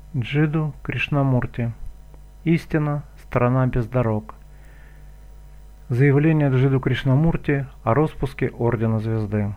Джиду Кришнамурти. Истина – страна без дорог. Заявление Джиду Кришнамурти о распуске Ордена Звезды.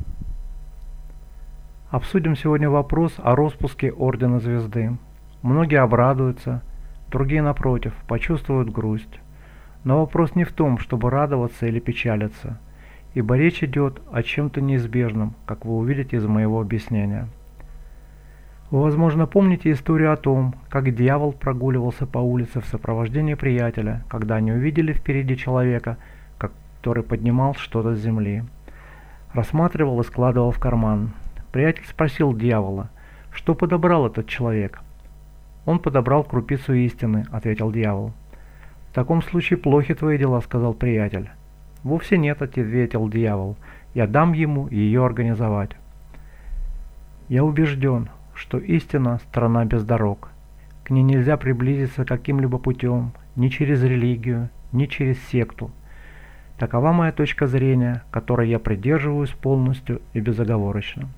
Обсудим сегодня вопрос о распуске Ордена Звезды. Многие обрадуются, другие, напротив, почувствуют грусть. Но вопрос не в том, чтобы радоваться или печалиться, ибо речь идет о чем-то неизбежном, как вы увидите из моего объяснения. Вы, возможно, помните историю о том, как дьявол прогуливался по улице в сопровождении приятеля, когда они увидели впереди человека, который поднимал что-то с земли. Рассматривал и складывал в карман. Приятель спросил дьявола, что подобрал этот человек. «Он подобрал крупицу истины», — ответил дьявол. «В таком случае плохи твои дела», — сказал приятель. «Вовсе нет», — ответил дьявол. «Я дам ему ее организовать». Я убежден, что истина – страна без дорог. К ней нельзя приблизиться каким-либо путем, ни через религию, ни через секту. Такова моя точка зрения, которой я придерживаюсь полностью и безоговорочно.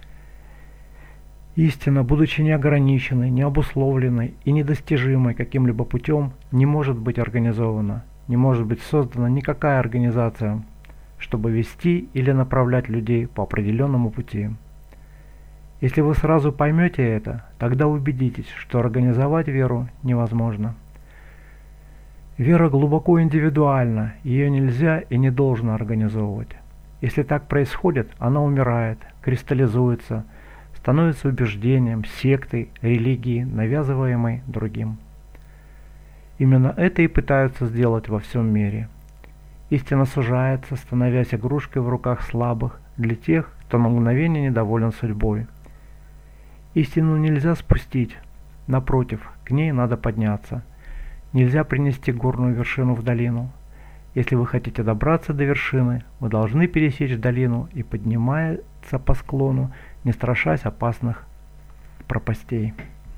Истина, будучи неограниченной, необусловленной и недостижимой каким-либо путем, не может быть организована, не может быть создана никакая организация, чтобы вести или направлять людей по определенному пути. Если вы сразу поймете это, тогда убедитесь, что организовать веру невозможно. Вера глубоко индивидуальна, ее нельзя и не должно организовывать. Если так происходит, она умирает, кристаллизуется, становится убеждением, сектой, религией, навязываемой другим. Именно это и пытаются сделать во всем мире. Истина сужается, становясь игрушкой в руках слабых для тех, кто на мгновение недоволен судьбой. Истину нельзя спустить, напротив, к ней надо подняться. Нельзя принести горную вершину в долину. Если вы хотите добраться до вершины, вы должны пересечь долину и подниматься по склону, не страшась опасных пропастей.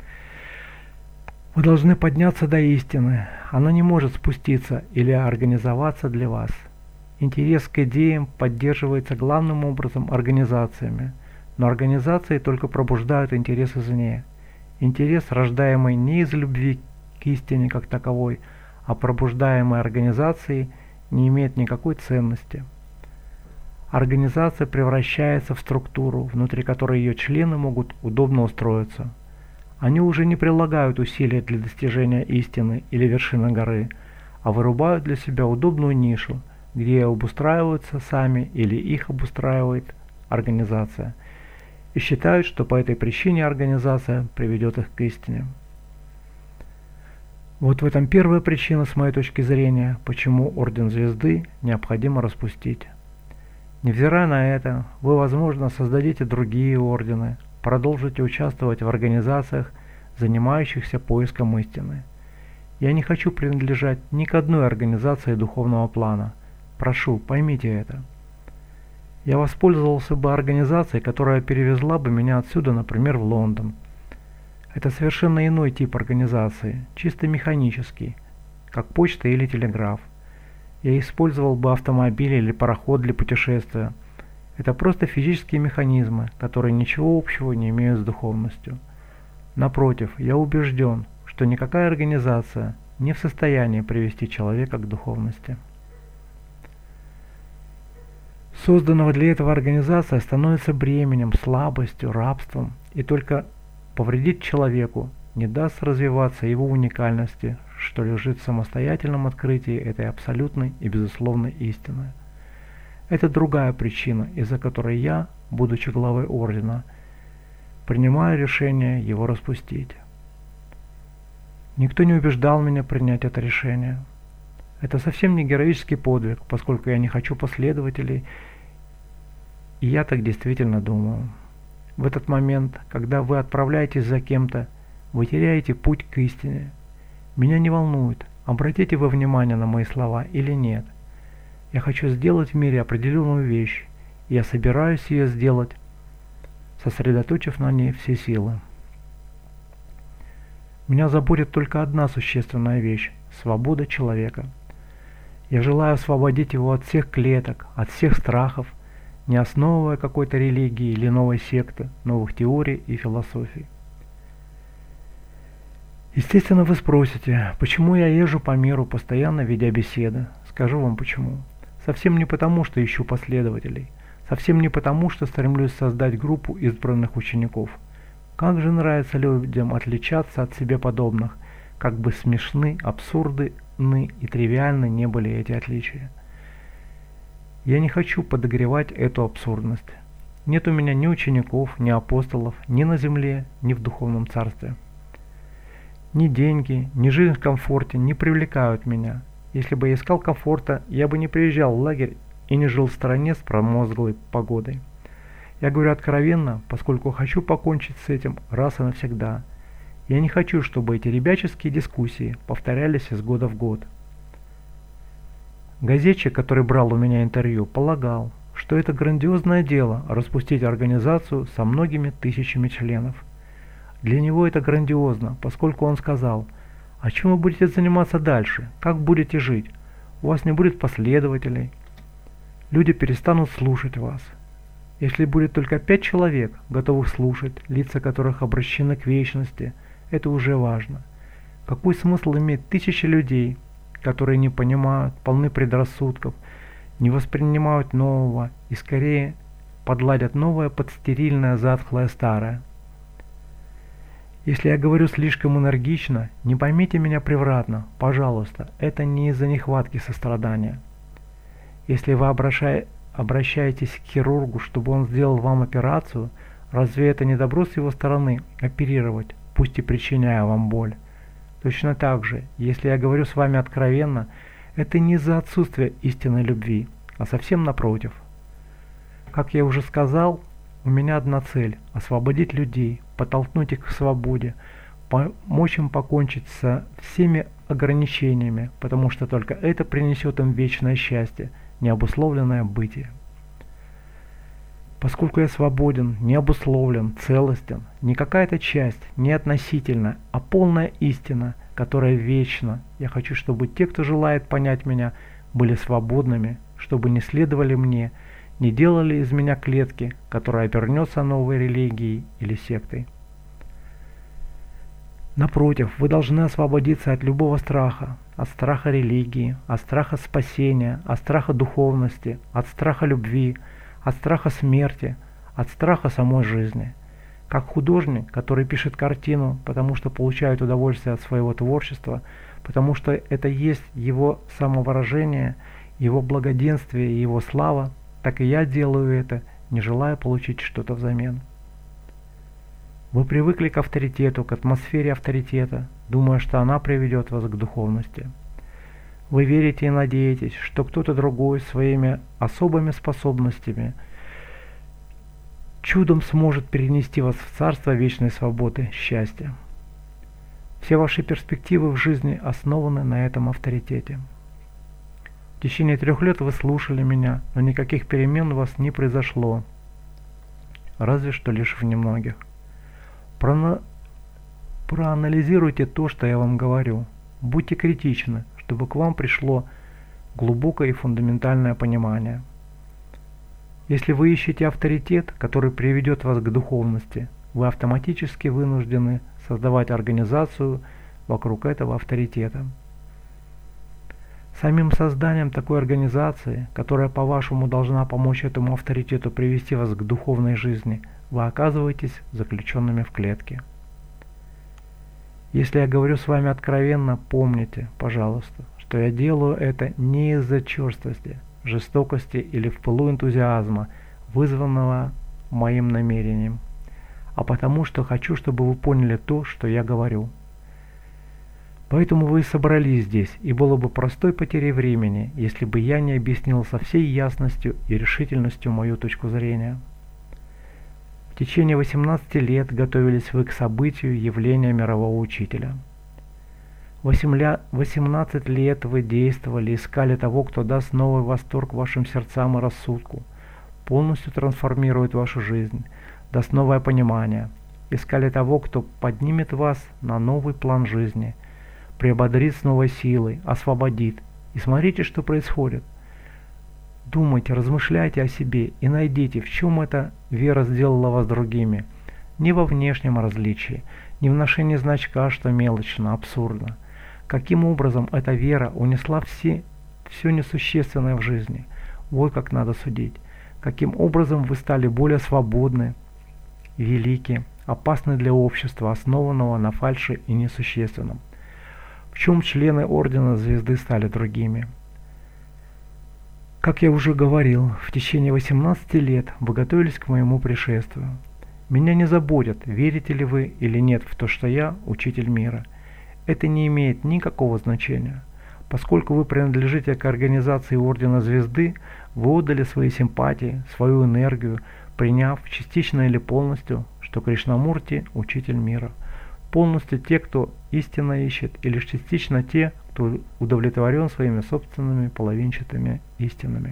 Вы должны подняться до истины. Она не может спуститься или организоваться для вас. Интерес к идеям поддерживается главным образом организациями. Но организации только пробуждают интерес извне. Интерес, рождаемый не из любви к истине как таковой, а пробуждаемый организацией, не имеет никакой ценности. Организация превращается в структуру, внутри которой ее члены могут удобно устроиться. Они уже не прилагают усилия для достижения истины или вершины горы, а вырубают для себя удобную нишу, где обустраиваются сами или их обустраивает организация, и считают, что по этой причине организация приведет их к истине. Вот в этом первая причина, с моей точки зрения, почему Орден Звезды необходимо распустить. Невзирая на это, вы, возможно, создадите другие ордены, продолжите участвовать в организациях, занимающихся поиском истины. Я не хочу принадлежать ни к одной организации духовного плана. Прошу, поймите это. Я воспользовался бы организацией, которая перевезла бы меня отсюда, например, в Лондон. Это совершенно иной тип организации, чисто механический, как почта или телеграф. Я использовал бы автомобиль или пароход для путешествия. Это просто физические механизмы, которые ничего общего не имеют с духовностью. Напротив, я убежден, что никакая организация не в состоянии привести человека к духовности. Созданного для этого организация становится бременем, слабостью, рабством и только повредит человеку, не даст развиваться его уникальности, что лежит в самостоятельном открытии этой абсолютной и безусловной истины. Это другая причина, из-за которой я, будучи главой ордена, принимаю решение его распустить. Никто не убеждал меня принять это решение. Это совсем не героический подвиг, поскольку я не хочу последователей, и я так действительно думаю. В этот момент, когда вы отправляетесь за кем-то, вы теряете путь к истине. Меня не волнует, обратите вы внимание на мои слова или нет. Я хочу сделать в мире определенную вещь, и я собираюсь ее сделать, сосредоточив на ней все силы. Меня заботит только одна существенная вещь – свобода человека. Я желаю освободить его от всех клеток, от всех страхов, не основывая какой-то религии или новой секты, новых теорий и философий. Естественно, вы спросите, почему я езжу по миру, постоянно ведя беседы. Скажу вам почему. Совсем не потому, что ищу последователей. Совсем не потому, что стремлюсь создать группу избранных учеников. Как же нравится людям отличаться от себе подобных, как бы смешны, абсурдны и тривиальны не были эти отличия. Я не хочу подогревать эту абсурдность. Нет у меня ни учеников, ни апостолов, ни на земле, ни в духовном царстве. Ни деньги, ни жизнь в комфорте не привлекают меня. Если бы я искал комфорта, я бы не приезжал в лагерь и не жил в стране с промозглой погодой. Я говорю откровенно, поскольку хочу покончить с этим раз и навсегда. Я не хочу, чтобы эти ребяческие дискуссии повторялись из года в год. Газетчик, который брал у меня интервью, полагал, что это грандиозное дело распустить организацию со многими тысячами членов. Для него это грандиозно, поскольку он сказал: «А чем вы будете заниматься дальше? Как будете жить? У вас не будет последователей. Люди перестанут слушать вас. Если будет только 5 человек, готовых слушать, лица которых обращены к вечности, это уже важно. Какой смысл иметь тысячи людей, которые не понимают, полны предрассудков, не воспринимают нового и скорее подладят новое под стерильное, затхлое старое?» Если я говорю слишком энергично, не поймите меня превратно, пожалуйста, это не из-за нехватки сострадания. Если вы обращаетесь к хирургу, чтобы он сделал вам операцию, разве это не добро с его стороны оперировать, пусть и причиняя вам боль? Точно так же, если я говорю с вами откровенно, это не из-за отсутствия истинной любви, а совсем напротив. Как я уже сказал, у меня одна цель – освободить людей, подтолкнуть их к свободе, помочь им покончить со всеми ограничениями, потому что только это принесет им вечное счастье, необусловленное бытие. Поскольку я свободен, не обусловлен, целостен, не какая-то часть, не относительная, а полная истина, которая вечна, я хочу, чтобы те, кто желает понять меня, были свободными, чтобы не следовали мне, не делали из меня клетки, которая обернется новой религией или сектой. Напротив, вы должны освободиться от любого страха, от страха религии, от страха спасения, от страха духовности, от страха любви, от страха смерти, от страха самой жизни. Как художник, который пишет картину, потому что получает удовольствие от своего творчества, потому что это есть его самовыражение, его благоденствие и его слава, так и я делаю это, не желая получить что-то взамен. Вы привыкли к авторитету, к атмосфере авторитета, думая, что она приведет вас к духовности. Вы верите и надеетесь, что кто-то другой своими особыми способностями чудом сможет перенести вас в царство вечной свободы, счастья. Все ваши перспективы в жизни основаны на этом авторитете. В течение 3 лет вы слушали меня, но никаких перемен у вас не произошло, разве что лишь в немногих. Проанализируйте то, что я вам говорю. Будьте критичны, чтобы к вам пришло глубокое и фундаментальное понимание. Если вы ищете авторитет, который приведет вас к духовности, вы автоматически вынуждены создавать организацию вокруг этого авторитета. Самим созданием такой организации, которая, по-вашему, должна помочь этому авторитету привести вас к духовной жизни, вы оказываетесь заключенными в клетке. Если я говорю с вами откровенно, помните, пожалуйста, что я делаю это не из-за черствости, жестокости или в пылу энтузиазма, вызванного моим намерением, а потому что хочу, чтобы вы поняли то, что я говорю. Поэтому вы и собрались здесь, и было бы простой потерей времени, если бы я не объяснил со всей ясностью и решительностью мою точку зрения. В течение 18 лет готовились вы к событию явления мирового учителя. 18 лет вы действовали, искали того, кто даст новый восторг вашим сердцам и рассудку, полностью трансформирует вашу жизнь, даст новое понимание. Искали того, кто поднимет вас на новый план жизни, приободрит с новой силой, освободит. И смотрите, что происходит. Думайте, размышляйте о себе и найдите, в чем эта вера сделала вас другими. ни во внешнем различии, ни в ношении значка, что мелочно, абсурдно. Каким образом эта вера унесла все несущественное в жизни? Вот как надо судить. Каким образом вы стали более свободны, велики, опасны для общества, основанного на фальши и несущественном? В чем члены Ордена Звезды стали другими? Как я уже говорил, в течение 18 лет вы готовились к моему пришествию. Меня не заботит, верите ли вы или нет в то, что я учитель мира. Это не имеет никакого значения. Поскольку вы принадлежите к организации Ордена Звезды, вы отдали свои симпатии, свою энергию, приняв частично или полностью, что Кришнамурти – учитель мира. Полностью те, кто истинно ищет, и лишь частично те, кто удовлетворен своими собственными половинчатыми истинами.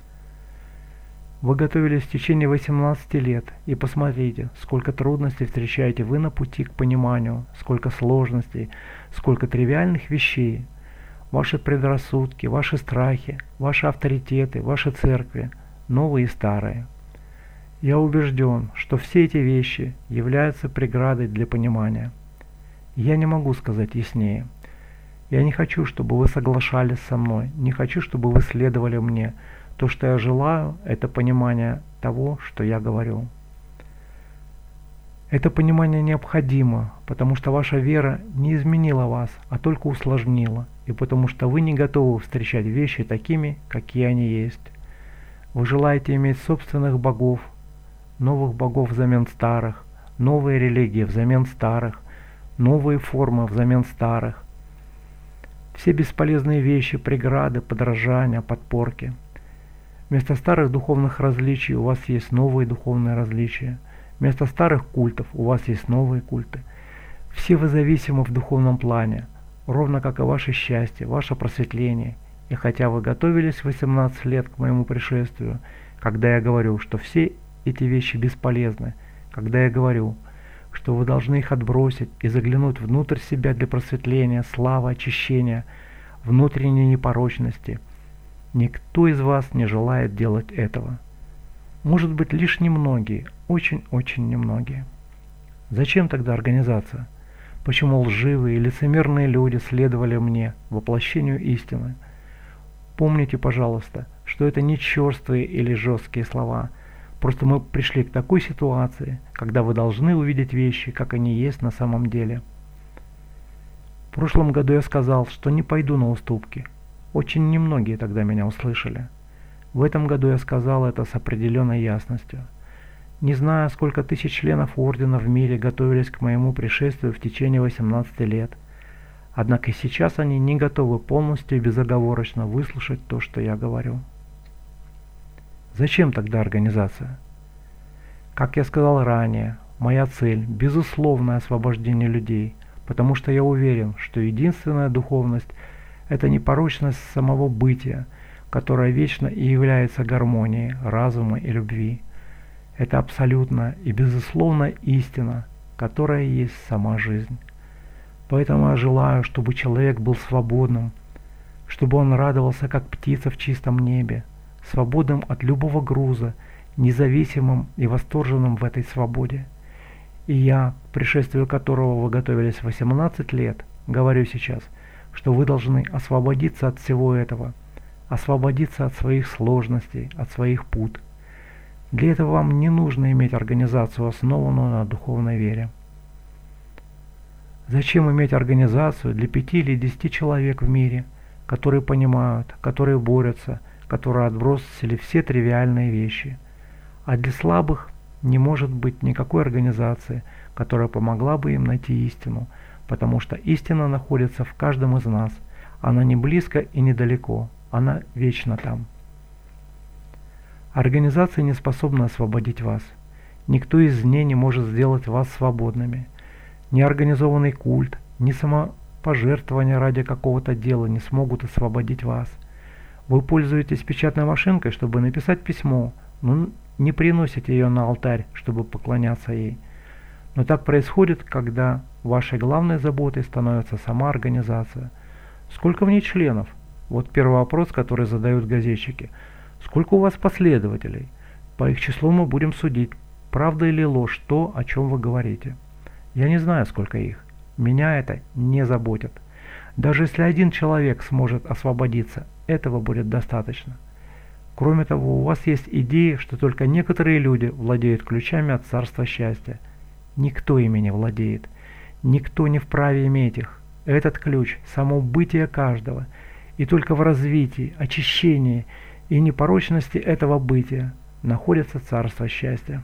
Вы готовились в течение 18 лет, и посмотрите, сколько трудностей встречаете вы на пути к пониманию, сколько сложностей, сколько тривиальных вещей. Ваши предрассудки, ваши страхи, ваши авторитеты, ваши церкви, новые и старые. Я убежден, что все эти вещи являются преградой для понимания. Я не могу сказать яснее. Я не хочу, чтобы вы соглашались со мной, не хочу, чтобы вы следовали мне. То, что я желаю, это понимание того, что я говорю. Это понимание необходимо, потому что ваша вера не изменила вас, а только усложнила, и потому что вы не готовы встречать вещи такими, какие они есть. Вы желаете иметь собственных богов, новых богов взамен старых, новые религии взамен старых, новые формы взамен старых. Все бесполезные вещи, преграды, подражания, подпорки. Вместо старых духовных различий у вас есть новые духовные различия. Вместо старых культов у вас есть новые культы. Все вы зависимы в духовном плане, ровно как и ваше счастье, ваше просветление. И хотя вы готовились 18 лет к моему пришествию, когда я говорю, что все эти вещи бесполезны, когда я говорю, что вы должны их отбросить и заглянуть внутрь себя для просветления, славы, очищения, внутренней непорочности, никто из вас не желает делать этого. Может быть, лишь немногие, очень-очень немногие. Зачем тогда организация? Почему лживые и лицемерные люди следовали мне, воплощению истины? Помните, пожалуйста, что это не черствые или жесткие слова. Просто мы пришли к такой ситуации, когда вы должны увидеть вещи, как они есть на самом деле. В прошлом году я сказал, что не пойду на уступки. Очень немногие тогда меня услышали. В этом году я сказал это с определенной ясностью. Не знаю, сколько тысяч членов Ордена в мире готовились к моему пришествию в течение 18 лет. Однако сейчас они не готовы полностью и безоговорочно выслушать то, что я говорю. Зачем тогда организация? Как я сказал ранее, моя цель – безусловное освобождение людей, потому что я уверен, что единственная духовность – это непорочность самого бытия, которая вечно и является гармонией, разума и любви. Это абсолютная и безусловная истина, которая есть сама жизнь. Поэтому я желаю, чтобы человек был свободным, чтобы он радовался, как птица в чистом небе, свободным от любого груза, независимым и восторженным в этой свободе. И я, к пришествию которого вы готовились 18 лет, говорю сейчас, что вы должны освободиться от всего этого, освободиться от своих сложностей, от своих пут. Для этого вам не нужно иметь организацию, основанную на духовной вере. Зачем иметь организацию для 5 или 10 человек в мире, которые понимают, которые борются, которые отбросили все тривиальные вещи? А для слабых не может быть никакой организации, которая помогла бы им найти истину, потому что истина находится в каждом из нас. Она не близко и недалеко, она вечно там. Организация не способна освободить вас. Никто из ней не может сделать вас свободными. Ни организованный культ, ни самопожертвование ради какого-то дела не смогут освободить вас. Вы пользуетесь печатной машинкой, чтобы написать письмо, но не приносите ее на алтарь, чтобы поклоняться ей. Но так происходит, когда вашей главной заботой становится сама организация. Сколько в ней членов? Вот первый вопрос, который задают газетчики. Сколько у вас последователей? По их числу мы будем судить, правда или ложь то, о чем вы говорите. Я не знаю, сколько их. Меня это не заботит. Даже если один человек сможет освободиться, этого будет достаточно. Кроме того, у вас есть идея, что только некоторые люди владеют ключами от царства счастья. Никто ими не владеет. Никто не вправе иметь их. Этот ключ – само бытие каждого. И только в развитии, очищении и непорочности этого бытия находится царство счастья.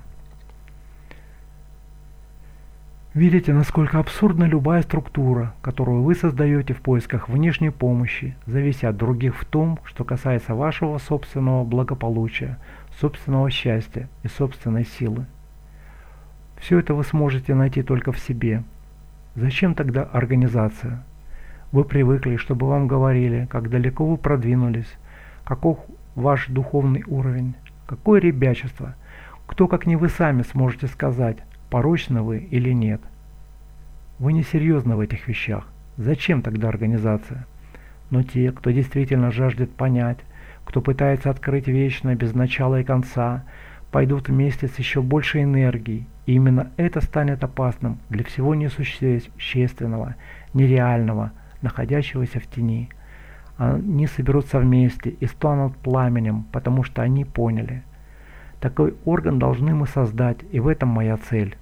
Видите, насколько абсурдна любая структура, которую вы создаете в поисках внешней помощи, завися от других в том, что касается вашего собственного благополучия, собственного счастья и собственной силы. Все это вы сможете найти только в себе. Зачем тогда организация? Вы привыкли, чтобы вам говорили, как далеко вы продвинулись, каков ваш духовный уровень, какое ребячество. Кто, как не вы сами, сможете сказать, порочны вы или нет? Вы несерьезны в этих вещах. Зачем тогда организация? Но те, кто действительно жаждет понять, кто пытается открыть вечное без начала и конца, пойдут вместе с еще большей энергией, и именно это станет опасным для всего несущественного, нереального, находящегося в тени. Они соберутся вместе и станут пламенем, потому что они поняли. Такой орган должны мы создать, и в этом моя цель.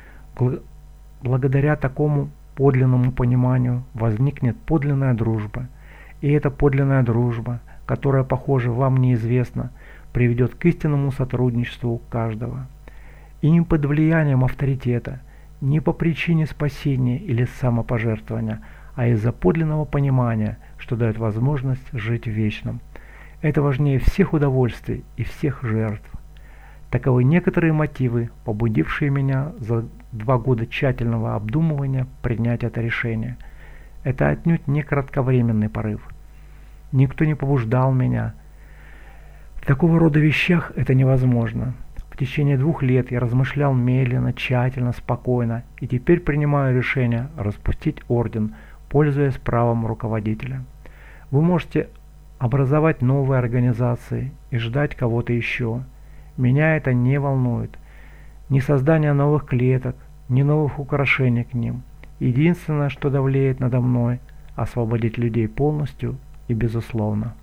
Благодаря такому подлинному пониманию возникнет подлинная дружба. И эта подлинная дружба, которая, похоже, вам неизвестна, приведет к истинному сотрудничеству каждого. И не под влиянием авторитета, не по причине спасения или самопожертвования, а из-за подлинного понимания, что дает возможность жить в вечном. Это важнее всех удовольствий и всех жертв. Таковы некоторые мотивы, побудившие меня за 2 года тщательного обдумывания принять это решение. Это отнюдь не кратковременный порыв. Никто не побуждал меня. В такого рода вещах это невозможно. В течение 2 лет я размышлял медленно, тщательно, спокойно, и теперь принимаю решение распустить орден, пользуясь правом руководителя. Вы можете образовать новые организации и ждать кого-то еще. Меня это не волнует. Ни создание новых клеток, ни новых украшений к ним. Единственное, что давлеет надо мной – освободить людей полностью и безусловно.